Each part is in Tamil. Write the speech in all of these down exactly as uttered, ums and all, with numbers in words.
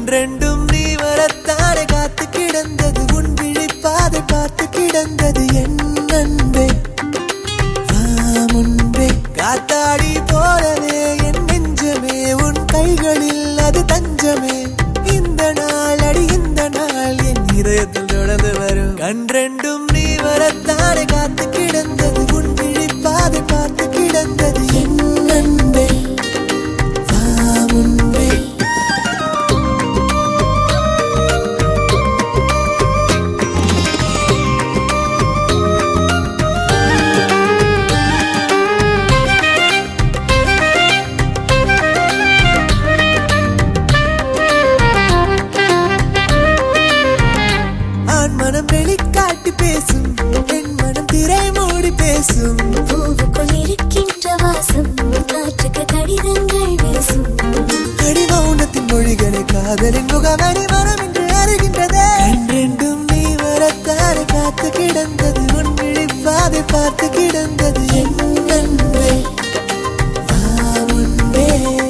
கண்ரெண்டும் நீ வரத்தானே காத்து கிடந்தது உன் விழிப்பாதை பார்த்து கிடந்தது என் அன்பே வா முன்பே காத்தாடி போலவே என் நெஞ்சமே உன் கைகளில் அது தஞ்சமே இந்த நாள் அடி இந்த நாள் என் இதயத்தில் தொடர்ந்து வரும் கண்ரெண்டும் நீ வரத்தானே காத்து கிடந்தது உன் விழிப்பாதை பார்த்து கிடந்தது என் அன்பே வா முன்பே மனம் வெளிக்காட்டி பேசும் என் மனம் திரை மூடி பேசும் பூவுக்குள் இருக்கின்ற வாசம் காற்றுக்கு கடிதங்கள் வீசும் அடி மௌனத்தின் மொழிகளை காதலின் முகமணி மனம் என்று அறிகின்றதே கண்ரெண்டும் நீ வரத்தாறு காத்து கிடந்தது உன் விழிப்பாதை பார்த்து கிடந்தது என் அன்பே வா முன்பே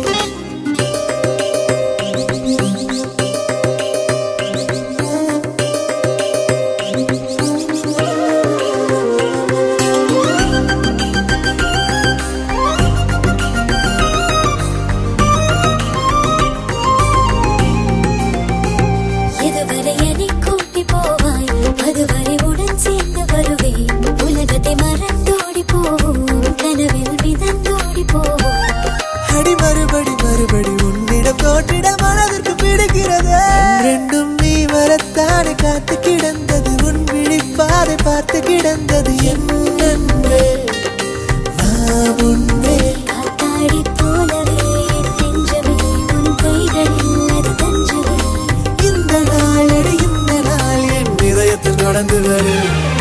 மறுபடி மறுபடி உன்னிடம் தோற்றிட மனதிற்கு பிடிக்கிறது ரெண்டும் நீ வரத்தானே காத்து கிடந்தது உன் விழிப்பாதை பார்த்து கிடந்தது என் அன்பே வா முன்பே காத்தாடி போலவே நெஞ்சமே உன் கைகளில் அது தஞ்சமே இந்த நாள் அடி இந்த நாள் என் இதயத்தில் தொடர்ந்து வரும்